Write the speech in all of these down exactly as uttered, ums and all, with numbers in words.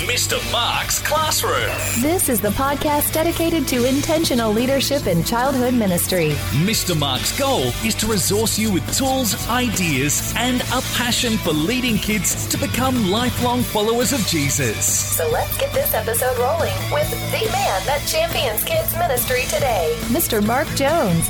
Mister Mark's Classroom. This is the podcast dedicated to intentional leadership in childhood ministry. Mister Mark's goal is to resource you with tools, ideas, and a passion for leading kids to become lifelong followers of Jesus. So let's get this episode rolling with the man that champions kids ministry today, Mister Mark Jones.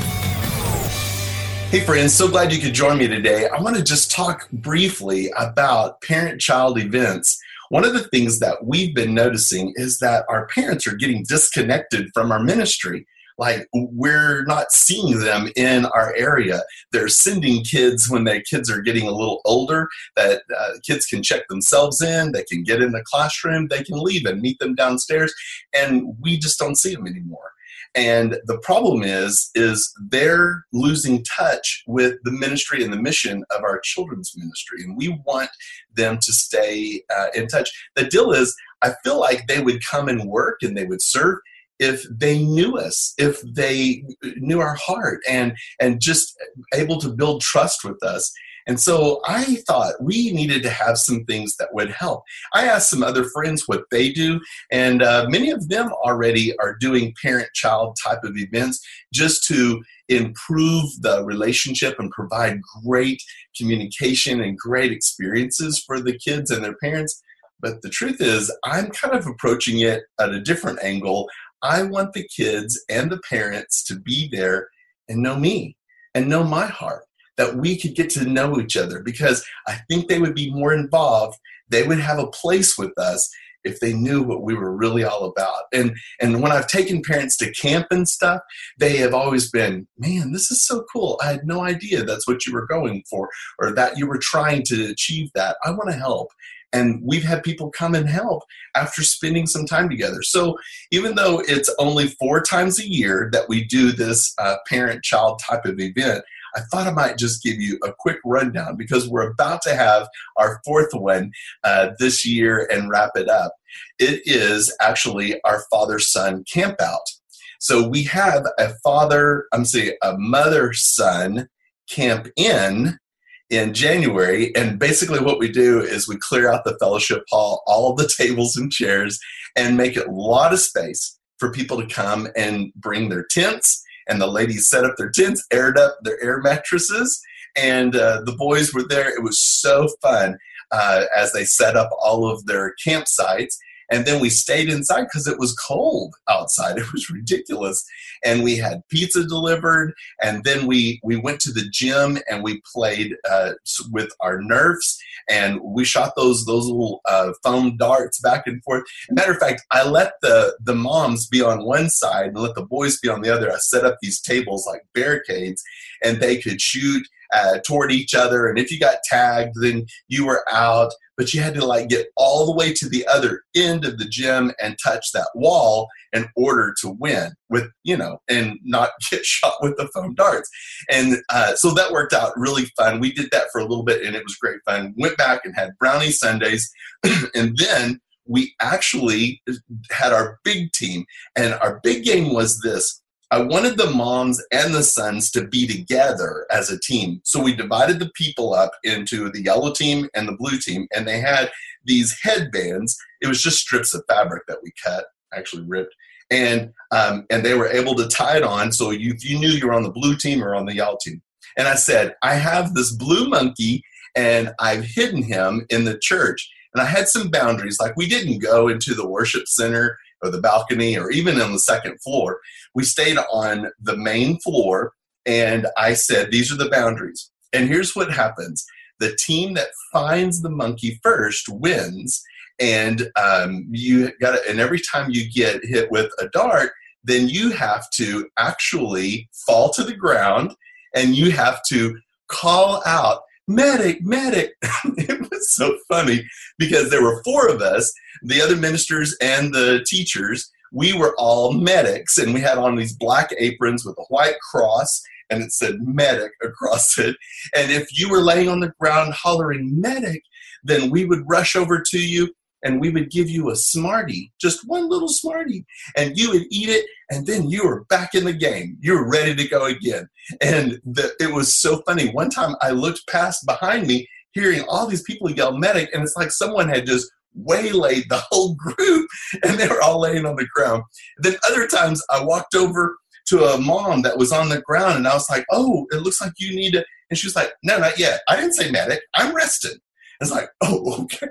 Hey friends, so glad you could join me today. I want to just talk briefly about parent-child events. One of the things that we've been noticing is that our parents are getting disconnected from our ministry. Like, we're not seeing them in our area. They're sending kids when their kids are getting a little older, that uh, kids can check themselves in, they can get in the classroom, they can leave and meet them downstairs, and we just don't see them anymore. And the problem is, is they're losing touch with the ministry and the mission of our children's ministry. And we want them to stay uh, in touch. The deal is, I feel like they would come and work and they would serve if they knew us, if they knew our heart and, and just able to build trust with us. And so I thought we needed to have some things that would help. I asked some other friends what they do, and uh, many of them already are doing parent-child type of events just to improve the relationship and provide great communication and great experiences for the kids and their parents. But the truth is, I'm kind of approaching it at a different angle. I want the kids and the parents to be there and know me and know my heart, that we could get to know each other, because I think they would be more involved. They would have a place with us if they knew what we were really all about. And and when I've taken parents to camp and stuff, they have always been, man, this is so cool. I had no idea that's what you were going for, or that you were trying to achieve that. I want to help. And we've had people come and help after spending some time together. So even though it's only four times a year that we do this uh, parent-child type of event, I thought I might just give you a quick rundown, because we're about to have our fourth one uh, this year and wrap it up. It is actually our father-son campout. So we have a father, I'm saying a mother-son camp in in January, and basically what we do is we clear out the fellowship hall, all of the tables and chairs, and make it a lot of space for people to come and bring their tents. And the ladies set up their tents, aired up their air mattresses, and uh, the boys were there. It was so fun uh, as they set up all of their campsites. And then we stayed inside because it was cold outside. It was ridiculous. And we had pizza delivered. And then we, we went to the gym and we played uh, with our Nerfs. And we shot those those little uh, foam darts back and forth. As a matter of fact, I let the, the moms be on one side and let the boys be on the other. I set up these tables like barricades, and they could shoot uh, toward each other. And if you got tagged, then you were out. But you had to like get all the way to the other end of the gym and touch that wall in order to win with, you know, and not get shot with the foam darts. And uh, so that worked out really fun. We did that for a little bit and it was great fun. Went back and had brownie Sundays. And then we actually had our big team. And our big game was this. I wanted the moms and the sons to be together as a team. So we divided the people up into the yellow team and the blue team, and they had these headbands. It was just strips of fabric that we cut, actually ripped, and um, and they were able to tie it on so you, you knew you were on the blue team or on the yellow team. And I said, I have this blue monkey, and I've hidden him in the church. And I had some boundaries, like we didn't go into the worship center or the balcony or even on the second floor. We stayed on the main floor, and I said, these are the boundaries. And here's what happens. The team that finds the monkey first wins, and um, you got to, and every time you get hit with a dart, then you have to actually fall to the ground, and you have to call out, medic, medic. It was so funny because there were four of us, the other ministers and the teachers. We were all medics, and we had on these black aprons with a white cross, and it said medic across it. And if you were laying on the ground hollering medic, then we would rush over to you and we would give you a Smartie, just one little Smartie, and you would eat it, and then you were back in the game. You were ready to go again. And the, it was so funny. One time I looked past behind me, hearing all these people yell medic, and it's like someone had just waylaid the whole group, and they were all laying on the ground. Then other times I walked over to a mom that was on the ground, and I was like, oh, it looks like you need to, and she was like, no, not yet. I didn't say medic. I'm rested. It's like, oh, okay.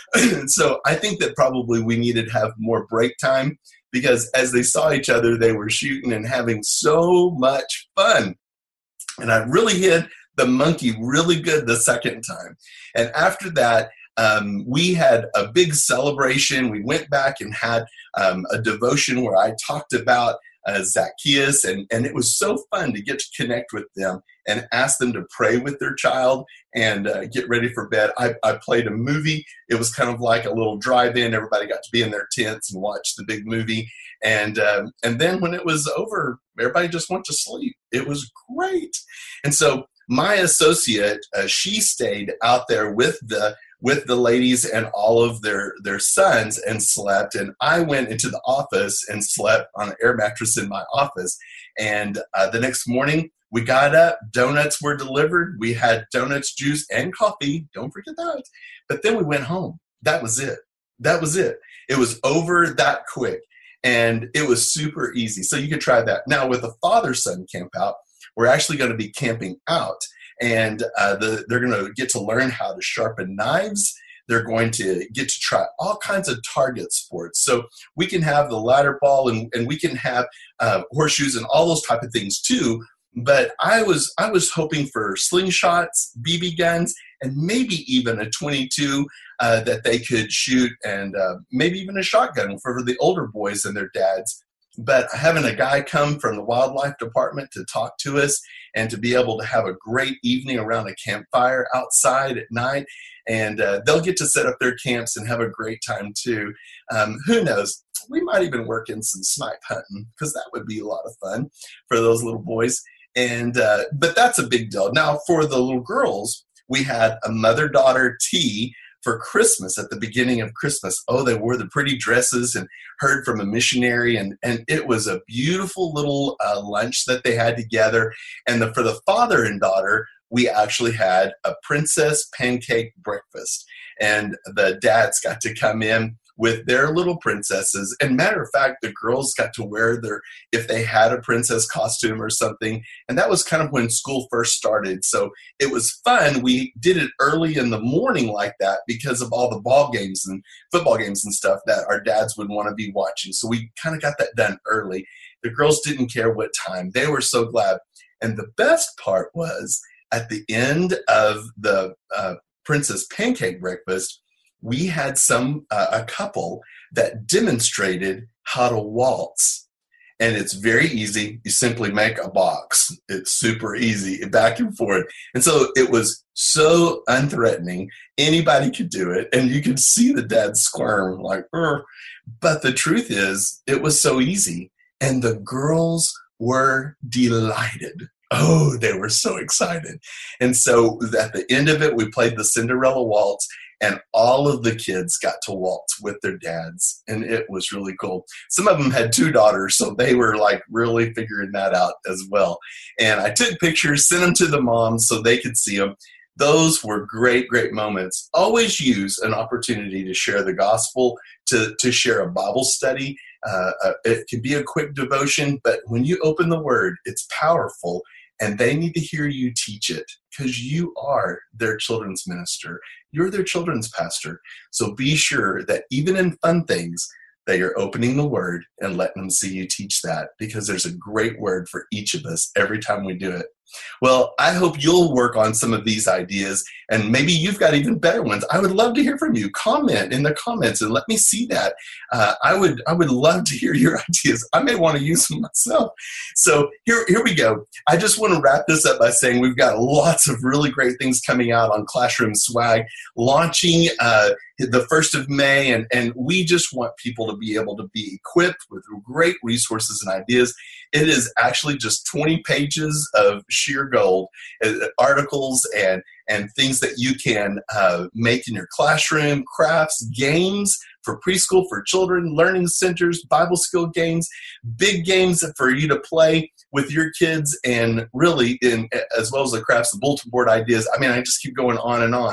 So I think that probably we needed to have more break time, because as they saw each other, they were shooting and having so much fun. And I really hit the monkey really good the second time. And after that, um, we had a big celebration. We went back and had um, a devotion where I talked about uh, Zacchaeus, and, and it was so fun to get to connect with them and ask them to pray with their child and uh, get ready for bed. I, I played a movie. It was kind of like a little drive-in. Everybody got to be in their tents and watch the big movie. And um, and then when it was over, everybody just went to sleep. It was great. And so my associate, uh, she stayed out there with the with the ladies and all of their, their sons and slept. And I went into the office and slept on an air mattress in my office. And uh, the next morning, we got up, donuts were delivered. We had donuts, juice, and coffee. Don't forget that. But then we went home. That was it. That was it. It was over that quick. And it was super easy. So you could try that. Now, with the father-son camp out, we're actually going to be camping out. And uh, the, they're going to get to learn how to sharpen knives. They're going to get to try all kinds of target sports. So we can have the ladder ball, and, and we can have uh, horseshoes and all those type of things too. But I was I was hoping for slingshots, B B guns, and maybe even a twenty-two uh, that they could shoot, and uh, maybe even a shotgun for the older boys and their dads. But having a guy come from the wildlife department to talk to us and to be able to have a great evening around a campfire outside at night, and uh, they'll get to set up their camps and have a great time too. Um, who knows? We might even work in some snipe hunting, because that would be a lot of fun for those little boys. And uh, but that's a big deal. Now, for the little girls, we had a mother-daughter tea for Christmas at the beginning of Christmas. Oh, they wore the pretty dresses and heard from a missionary, and, and it was a beautiful little uh, lunch that they had together. And the, for the father and daughter, we actually had a princess pancake breakfast, and the dads got to come in with their little princesses. And matter of fact, the girls got to wear their, if they had a princess costume or something. And that was kind of when school first started. So it was fun. We did it early in the morning like that because of all the ball games and football games and stuff that our dads would want to be watching. So we kind of got that done early. The girls didn't care what time. They were so glad. And the best part was at the end of the uh, princess pancake breakfast, we had some uh, a couple that demonstrated how to waltz. And it's very easy. You simply make a box. It's super easy, back and forth. And so it was so unthreatening. Anybody could do it. And you could see the dad squirm like, Ugh. But the truth is, it was so easy. And the girls were delighted. Oh, they were so excited. And so at the end of it, we played the Cinderella waltz. And all of the kids got to waltz with their dads, and it was really cool. Some of them had two daughters, so they were like really figuring that out as well. And I took pictures, sent them to the moms so they could see them. Those were great, great moments. Always use an opportunity to share the gospel, to, to share a Bible study. Uh, uh, it could be a quick devotion, but when you open the Word, it's powerful. And they need to hear you teach it, because you are their children's minister. You're their children's pastor. So be sure that even in fun things, that you're opening the Word and letting them see you teach that, because there's a great word for each of us every time we do it. Well, I hope you'll work on some of these ideas, and maybe you've got even better ones. I would love to hear from you. Comment in the comments and let me see that. Uh, I would I would love to hear your ideas. I may want to use them myself. So here, here we go. I just want to wrap this up by saying we've got lots of really great things coming out on Classroom Swag, launching uh, the first of May, and, and we just want people to be able to be equipped with great resources and ideas. It is actually just twenty pages of sheer gold, uh, articles and, and things that you can uh, make in your classroom, crafts, games for preschool, for children, learning centers, Bible skill games, big games for you to play with your kids, and really, in as well as the crafts, the bulletin board ideas. I mean, I just keep going on and on.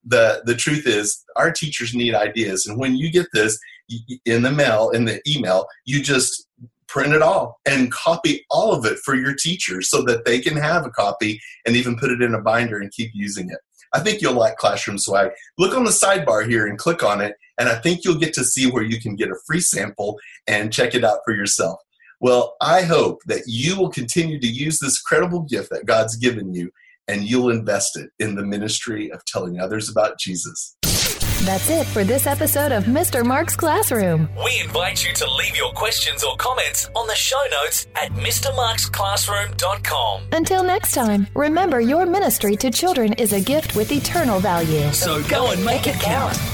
the, the truth is our teachers need ideas. And when you get this in the mail, in the email, you just print it all and copy all of it for your teachers so that they can have a copy and even put it in a binder and keep using it. I think you'll like Classroom Swag. Look on the sidebar here and click on it, and I think you'll get to see where you can get a free sample and check it out for yourself. Well, I hope that you will continue to use this credible gift that God's given you, and you'll invest it in the ministry of telling others about Jesus. That's it for this episode of Mister Mark's Classroom. We invite you to leave your questions or comments on the show notes at mr marks classroom dot com. Until next time, remember your ministry to children is a gift with eternal value. So go and make it count.